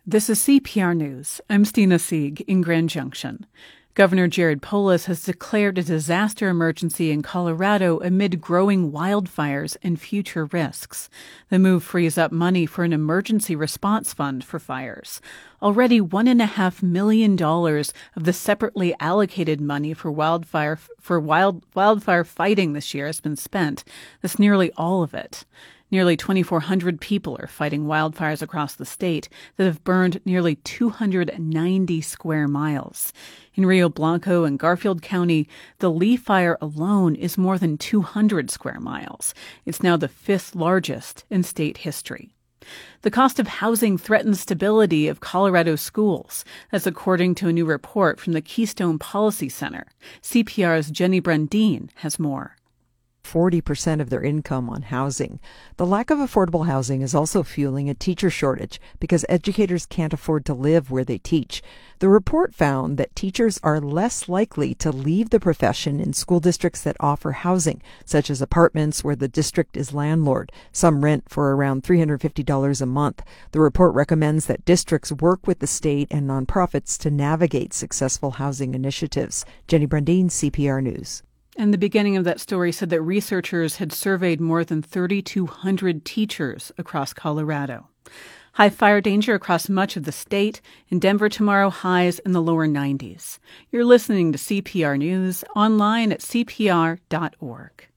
This is CPR News. I'm Stina Sieg in Grand Junction. Governor Jared Polis has declared a disaster emergency in Colorado amid growing wildfires and future risks. The move frees up money for an emergency response fund for fires. Already $1.5 million of the separately allocated money for wildfire fighting this year has been spent. That's nearly all of it. Nearly 2,400 people are fighting wildfires across the state that have burned nearly 290 square miles. In Rio Blanco and Garfield County, the Lee Fire alone is more than 200 square miles. It's now the fifth largest in state history. The cost of housing threatens stability of Colorado schools. That's according to a new report from the Keystone Policy Center. CPR's Jenny Brandine has more. 40% of their income on housing. The lack of affordable housing is also fueling a teacher shortage because educators can't afford to live where they teach. The report found that teachers are less likely to leave the profession in school districts that offer housing, such as apartments where the district is landlord. Some rent for around $350 a month. The report recommends that districts work with the state and nonprofits to navigate successful housing initiatives. Jenny Brandine, CPR News. And the beginning of that story said that researchers had surveyed more than 3,200 teachers across Colorado. High fire danger across much of the state. In Denver tomorrow, highs in the lower 90s. You're listening to CPR News online at cpr.org.